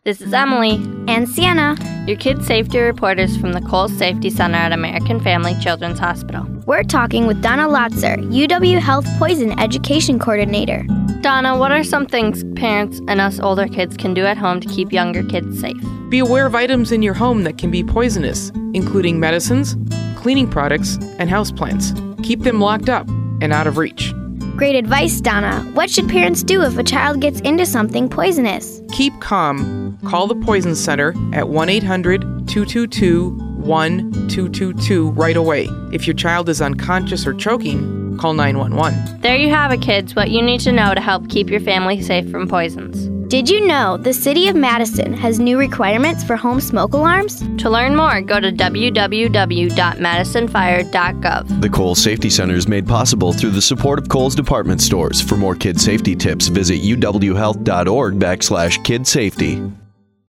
This is Emily and Sienna, your kids' safety reporters from the Kohl's Safety Center at American Family Children's Hospital. We're talking with Donna Lotzer, UW Health Poison Education Coordinator. Donna, what are some things parents and us older kids can do at home to keep younger kids safe? Be aware of items in your home that can be poisonous, including medicines, cleaning products, and houseplants. Keep them locked up and out of reach. Great advice, Donna. What should parents do if a child gets into something poisonous? Keep calm. Call the Poison Center at 1-800-222-1222 right away. If your child is unconscious or choking, call 911. There you have it, kids, what you need to know to help keep your family safe from poisons. Did you know the City of Madison has new requirements for home smoke alarms? To learn more, go to www.madisonfire.gov. The Kohl's Safety Center is made possible through the support of Kohl's Department Stores. For more kid safety tips, visit uwhealth.org/kidsafety.